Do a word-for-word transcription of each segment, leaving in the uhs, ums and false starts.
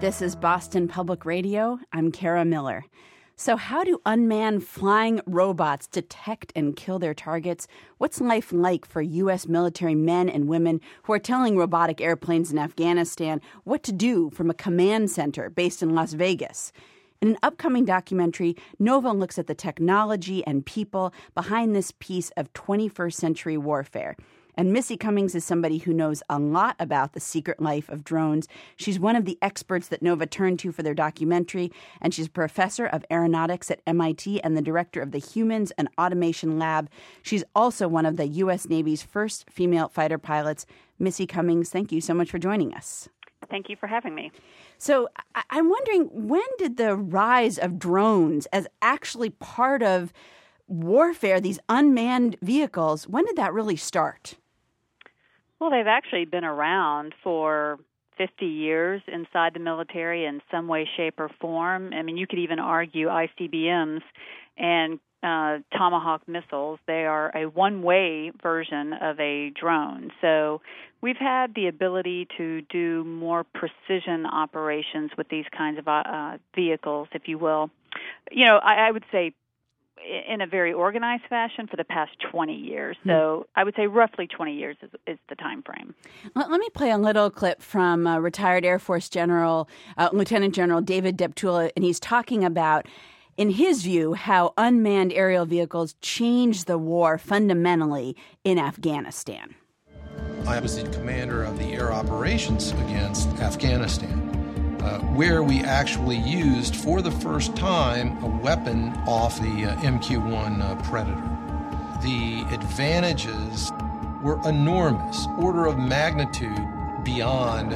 This is Boston Public Radio. I'm Kara Miller. So how do unmanned flying robots detect and kill their targets? What's life like for U S military men and women who are telling robotic airplanes in Afghanistan what to do from a command center based in Las Vegas? In an upcoming documentary, Nova looks at the technology and people behind this piece of twenty-first century warfare. And Missy Cummings is somebody who knows a lot about the secret life of drones. She's one of the experts that Nova turned to for their documentary, and she's a professor of aeronautics at M I T and the director of the Humans and Automation Lab. She's also one of the U S Navy's first female fighter pilots. Missy Cummings, thank you so much for joining us. Thank you for having me. So I- I'm wondering, when did the rise of drones as actually part of warfare, these unmanned vehicles, when did that really start? Well, they've actually been around for fifty years inside the military in some way, shape, or form. I mean, you could even argue I C B Ms and uh, Tomahawk missiles. They are a one-way version of a drone. So we've had the ability to do more precision operations with these kinds of uh, vehicles, if you will. You know, I, I would say in a very organized fashion for the past twenty years. So I would say roughly twenty years is, is the time frame. Let, let me play a little clip from uh, retired Air Force General, uh, Lieutenant General David Deptula, and he's talking about, in his view, how unmanned aerial vehicles changed the war fundamentally in Afghanistan. I was the commander of the air operations against Afghanistan. Uh, where we actually used, for the first time, a weapon off the uh, M Q one uh, Predator. The advantages were enormous, order of magnitude beyond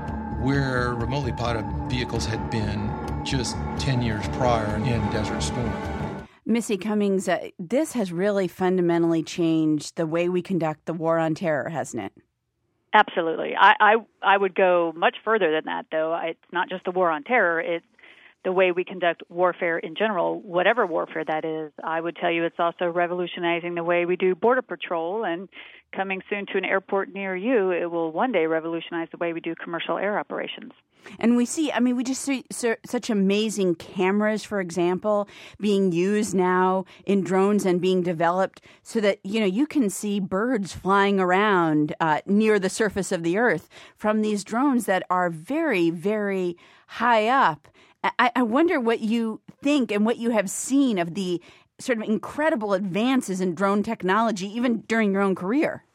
where remotely piloted vehicles had been just ten years prior in Desert Storm. Missy Cummings, uh, this has really fundamentally changed the way we conduct the war on terror, hasn't it? Absolutely. I, I I would go much further than that, though. It's not just the war on terror. It's the way we conduct warfare in general, whatever warfare that is. I would tell you it's also revolutionizing the way we do border patrol, and coming soon to an airport near you, it will one day revolutionize the way we do commercial air operations. And we see, I mean, we just see such amazing cameras, for example, being used now in drones and being developed so that, you know, you can see birds flying around uh, near the surface of the earth from these drones that are very, very high up. I, I wonder what you think and what you have seen of the sort of incredible advances in drone technology, even during your own career.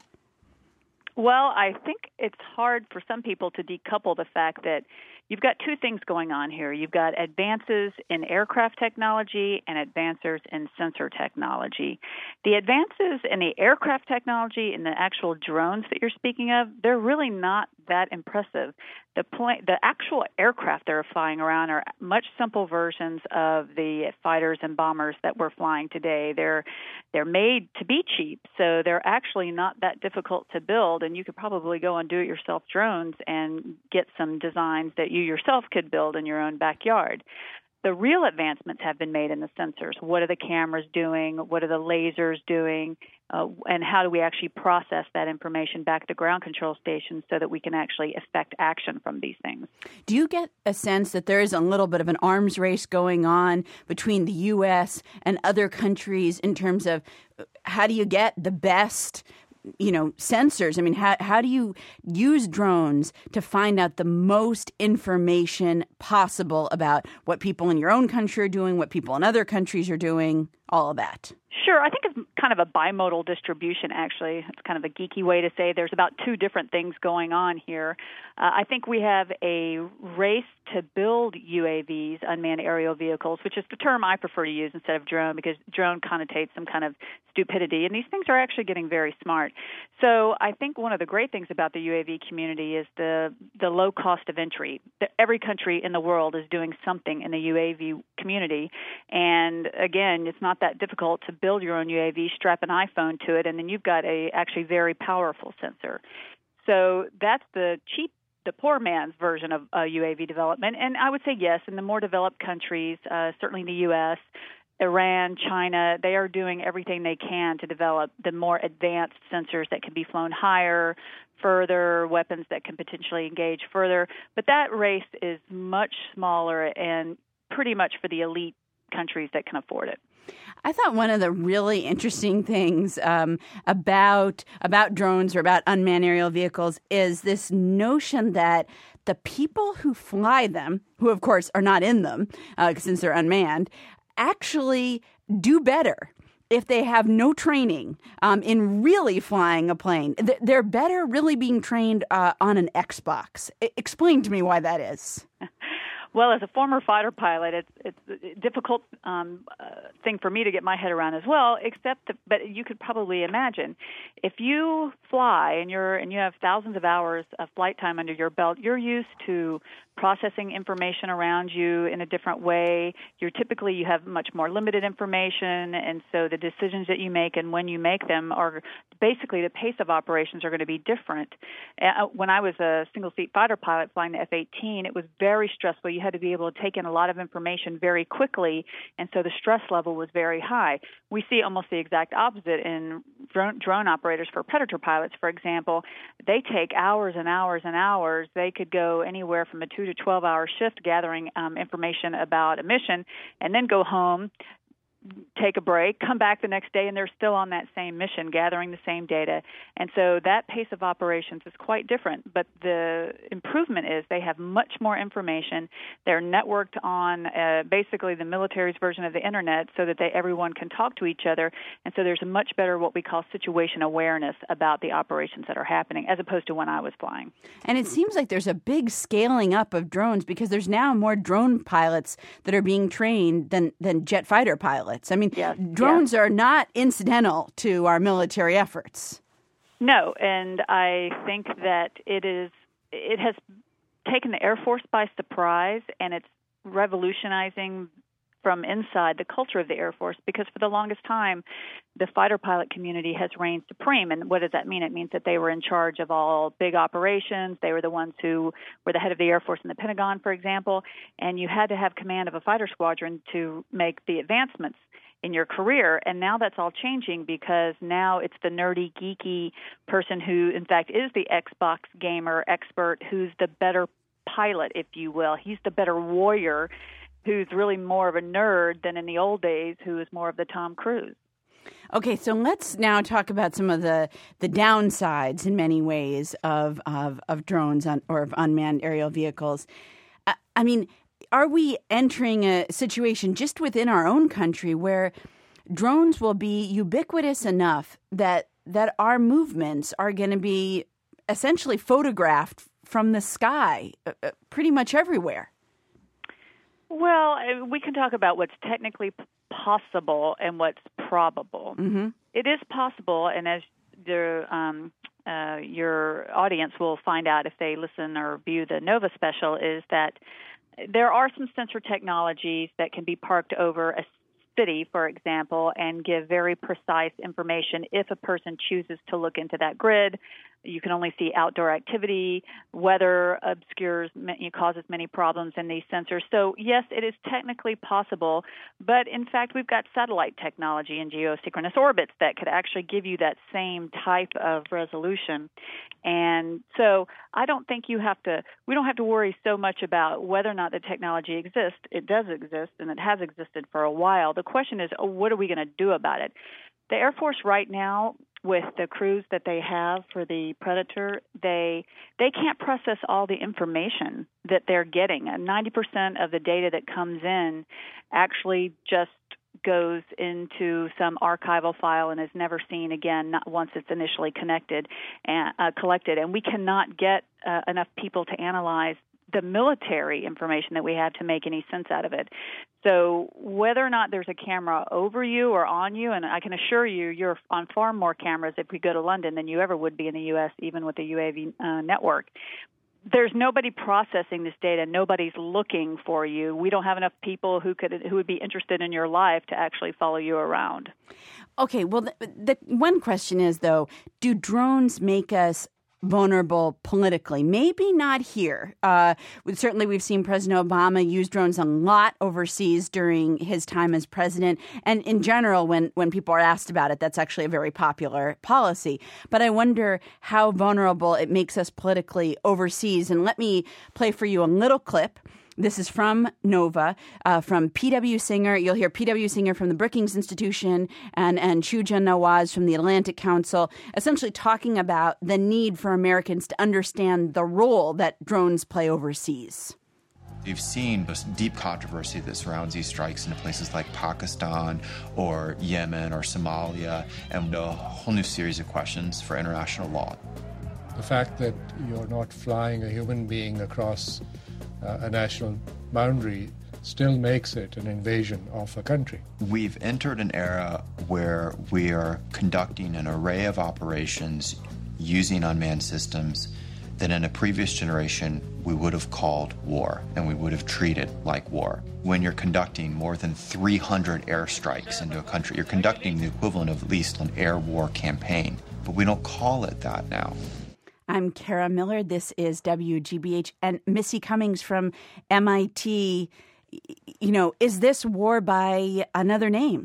Well, I think it's hard for some people to decouple the fact that you've got two things going on here. You've got advances in aircraft technology and advances in sensor technology. The advances in the aircraft technology and the actual drones that you're speaking of, they're really not that impressive. The plane, the actual aircraft that are flying around are much simple versions of the fighters and bombers that we're flying today. They're they're made to be cheap, so they're actually not that difficult to build, and you could probably go on do-it-yourself drones and get some designs that you yourself could build in your own backyard. The real advancements have been made in the sensors. What are the cameras doing? What are the lasers doing? Uh, and how do we actually process that information back to ground control stations so that we can actually effect action from these things? Do you get a sense that there is a little bit of an arms race going on between the U S and other countries in terms of how do you get the best, you know, sensors? I mean, how how do you use drones to find out the most information possible about what people in your own country are doing, what people in other countries are doing, all of that? Sure. I think it's kind of a bimodal distribution, actually. It's kind of a geeky way to say there's about two different things going on here. Uh, I think we have a race to build U A Vs, unmanned aerial vehicles, which is the term I prefer to use instead of drone because drone connotates some kind of stupidity, and these things are actually getting very smart. So I think one of the great things about the U A V community is the, the low cost of entry. Every country in the world is doing something in the U A V community, and again, it's not that difficult to build your own U A V, strap an iPhone to it, and then you've got a actually very powerful sensor. So that's the cheap, the poor man's version of uh, U A V development. And I would say yes, in the more developed countries, uh, certainly the U S, Iran, China, they are doing everything they can to develop the more advanced sensors that can be flown higher, further, weapons that can potentially engage further. But that race is much smaller and pretty much for the elite countries that can afford it. I thought one of the really interesting things um, about about drones or about unmanned aerial vehicles is this notion that the people who fly them, who of course are not in them uh, since they're unmanned, actually do better if they have no training um, in really flying a plane. They're better really being trained uh, on an Xbox. I- explain to me why that is. Well, as a former fighter pilot, it's it's a difficult um, uh, thing for me to get my head around as well. Except, that, but you could probably imagine, if you fly and you're and you have thousands of hours of flight time under your belt, you're used to processing information around you in a different way. You're typically you have much more limited information, and so the decisions that you make and when you make them are basically the pace of operations are going to be different. Uh, when I was a single-seat fighter pilot flying the F eighteen, it was very stressful. You had to be able to take in a lot of information very quickly, and so the stress level was very high. We see almost the exact opposite in drone, drone operators for Predator pilots, for example. They take hours and hours and hours. They could go anywhere from a two to twelve-hour shift gathering um, information about a mission and then go home, take a break, come back the next day, and they're still on that same mission, gathering the same data. And so that pace of operations is quite different. But the improvement is they have much more information. They're networked on uh, basically the military's version of the Internet so that they, everyone can talk to each other. And so there's a much better what we call situation awareness about the operations that are happening as opposed to when I was flying. And it seems like there's a big scaling up of drones because there's now more drone pilots that are being trained than, than jet fighter pilots. I mean, yes, drones yes. are not incidental to our military efforts. No, and I think that it is. It has taken the Air Force by surprise, and it's revolutionizing from inside the culture of the Air Force because for the longest time, the fighter pilot community has reigned supreme. And what does that mean? It means that they were in charge of all big operations. They were the ones who were the head of the Air Force in the Pentagon, for example, and you had to have command of a fighter squadron to make the advancements in your career. And now that's all changing because now it's the nerdy, geeky person who, in fact, is the Xbox gamer expert who's the better pilot, if you will. He's the better warrior who's really more of a nerd than in the old days, who is more of the Tom Cruise. Okay, so let's now talk about some of the, the downsides in many ways of of, of drones on, or of unmanned aerial vehicles. I, I mean, are we entering a situation just within our own country where drones will be ubiquitous enough that that our movements are going to be essentially photographed from the sky uh, pretty much everywhere? Well, we can talk about what's technically possible and what's probable. Mm-hmm. It is possible, and as the, um, uh, your audience will find out if they listen or view the Nova special, is that there are some sensor technologies that can be parked over a city, for example, and give very precise information if a person chooses to look into that grid. You can only see outdoor activity. Weather obscures, causes many problems in these sensors. So, yes, it is technically possible, but in fact, we've got satellite technology in geosynchronous orbits that could actually give you that same type of resolution. And so I don't think you have to, we don't have to worry so much about whether or not the technology exists. It does exist, and it has existed for a while. The question is, oh, what are we going to do about it? The Air Force right now, with the crews that they have for the Predator, they they can't process all the information that they're getting. And ninety percent of the data that comes in actually just goes into some archival file and is never seen again, not once it's initially connected and uh, collected. And we cannot get uh, enough people to analyze the military information that we have to make any sense out of it. So whether or not there's a camera over you or on you, and I can assure you you're on far more cameras if we go to London than you ever would be in the U S, even with the U A V uh, network. There's nobody processing this data. Nobody's looking for you. We don't have enough people who could who would be interested in your life to actually follow you around. Okay, well, the, the one question is, though, do drones make us vulnerable politically. Maybe not here. Uh, certainly, we've seen President Obama use drones a lot overseas during his time as president. And in general, when, when people are asked about it, that's actually a very popular policy. But I wonder how vulnerable it makes us politically overseas. And let me play for you a little clip. This is from Nova, uh, from P W Singer. You'll hear P W Singer from the Brookings Institution and, and Shuja Nawaz from the Atlantic Council, essentially talking about the need for Americans to understand the role that drones play overseas. You've seen this deep controversy that surrounds these strikes in places like Pakistan or Yemen or Somalia, and a whole new series of questions for international law. The fact that you're not flying a human being across Uh, a national boundary still makes it an invasion of a country. We've entered an era where we are conducting an array of operations using unmanned systems that in a previous generation we would have called war and we would have treated like war. When you're conducting more than three hundred airstrikes into a country, you're conducting the equivalent of at least an air war campaign, but we don't call it that now. I'm Kara Miller. This is W G B H. And Missy Cummings from M I T, you know, is this war by another name?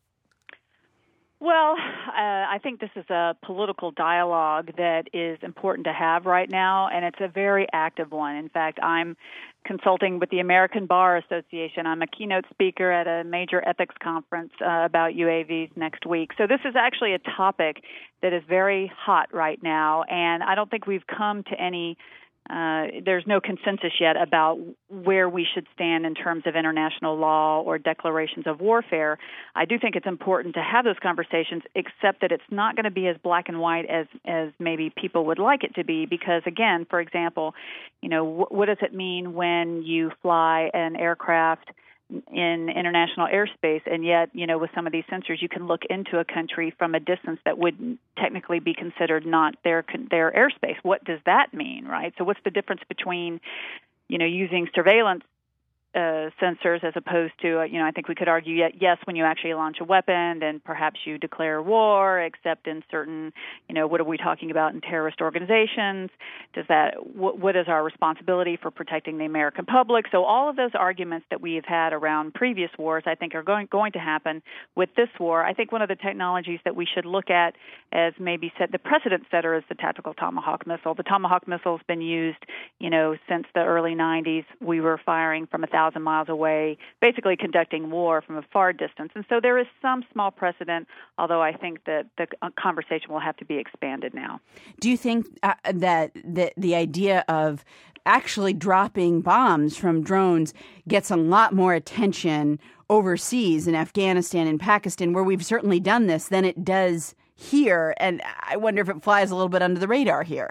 Well, uh, I think this is a political dialogue that is important to have right now, and it's a very active one. In fact, I'm consulting with the American Bar Association. I'm a keynote speaker at a major ethics conference uh, about U A Vs next week. So this is actually a topic that is very hot right now, and I don't think we've come to any Uh, there's no consensus yet about where we should stand in terms of international law or declarations of warfare. I do think it's important to have those conversations, except that it's not going to be as black and white as, as maybe people would like it to be. Because, again, for example, you know, wh- what does it mean when you fly an aircraft in international airspace, and yet, you know, with some of these sensors, you can look into a country from a distance that would technically be considered not their their airspace. What does that mean, right? So what's the difference between, you know, using surveillance uh, sensors as opposed to, uh, you know, I think we could argue, yes, when you actually launch a weapon, then perhaps you declare war, except in certain, you know, what are we talking about in terrorist organizations? Does that, what, what is our responsibility for protecting the American public? So all of those arguments that we have had around previous wars, I think, are going, going to happen with this war. I think one of the technologies that we should look at as maybe set the precedent setter is the tactical Tomahawk missile. The Tomahawk missile has been used, you know, since the early nineties. We were firing from a thousand miles away, basically conducting war from a far distance. And so there is some small precedent, although I think that the conversation will have to be expanded now. Do you think uh, that the, the idea of actually dropping bombs from drones gets a lot more attention overseas in Afghanistan and Pakistan, where we've certainly done this, than it does here? And I wonder if it flies a little bit under the radar here.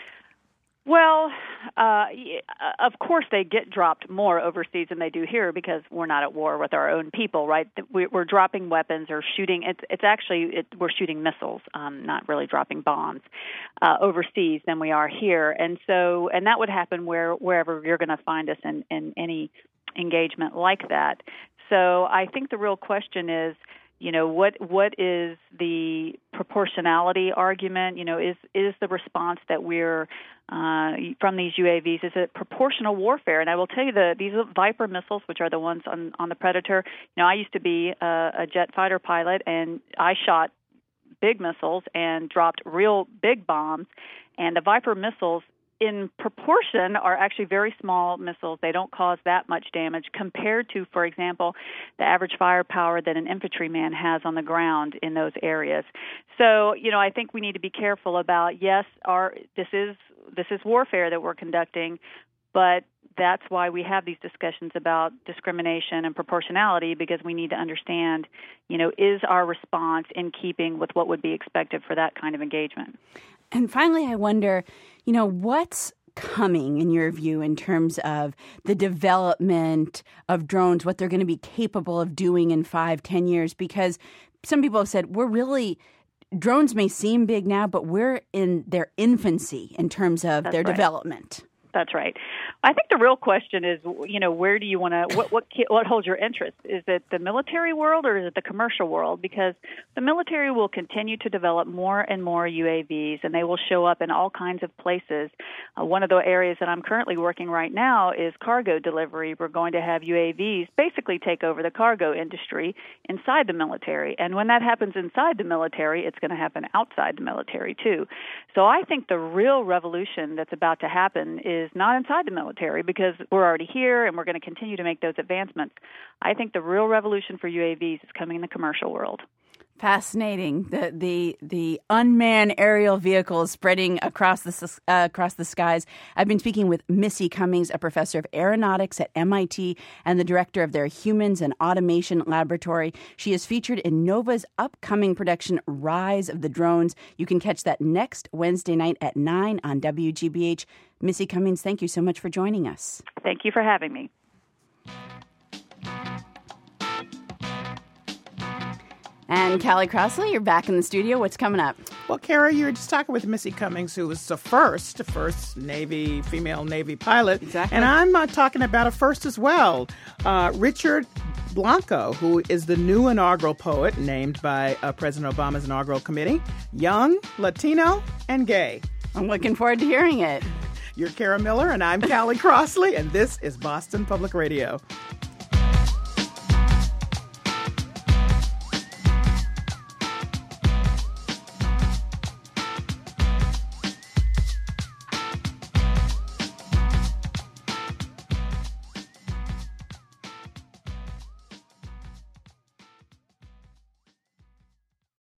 Well, uh, of course they get dropped more overseas than they do here because we're not at war with our own people, right? We're dropping weapons or shooting. It's, it's actually, it, we're shooting missiles, um, not really dropping bombs uh, overseas than we are here. And so, and that would happen where wherever you're going to find us in, in any engagement like that. So I think the real question is, you know, what what is the proportionality argument? You know, is is the response that we're uh, from these U A Vs, is it proportional warfare? And I will tell you that these Viper missiles, which are the ones on, on the Predator, you know, I used to be a, a jet fighter pilot, and I shot big missiles and dropped real big bombs. And the Viper missiles, in proportion, are actually very small missiles. They don't cause that much damage compared to, for example, the average firepower that an infantryman has on the ground in those areas. So, you know, I think we need to be careful about, yes, our this is this is warfare that we're conducting, but that's why we have these discussions about discrimination and proportionality, because we need to understand, you know, is our response in keeping with what would be expected for that kind of engagement? And finally, I wonder, you know, what's coming, in your view, in terms of the development of drones, what they're going to be capable of doing in five, ten years? Because some people have said we're really, drones may seem big now, but we're in their infancy in terms of That's their right. development. That's right. I think the real question is, you know, where do you want to, what, what what holds your interest? Is it the military world or is it the commercial world? Because the military will continue to develop more and more U A Vs, and they will show up in all kinds of places. Uh, one of the areas that I'm currently working right now is cargo delivery. We're going to have U A Vs basically take over the cargo industry inside the military. And when that happens inside the military, it's going to happen outside the military, too. So I think the real revolution that's about to happen is is not inside the military, because we're already here and we're going to continue to make those advancements. I think the real revolution for U A Vs is coming in the commercial world. Fascinating. The the the unmanned aerial vehicles spreading across the uh, across the skies. I've been speaking with Missy Cummings, a professor of aeronautics at M I T and the director of their Humans and Automation Laboratory. She is featured in Nova's upcoming production Rise of the Drones. You can catch that next Wednesday night at nine on W G B H. Missy Cummings, thank you so much for joining us. Thank you for having me. And Callie Crossley, you're back in the studio. What's coming up? Well, Kara, you were just talking with Missy Cummings, who was the first, the first Navy, female Navy pilot. Exactly. And I'm uh, talking about a first as well. Uh, Richard Blanco, who is the new inaugural poet named by uh, President Obama's inaugural committee. Young, Latino, and gay. I'm looking forward to hearing it. You're Kara Miller, and I'm Callie Crossley, and this is Boston Public Radio.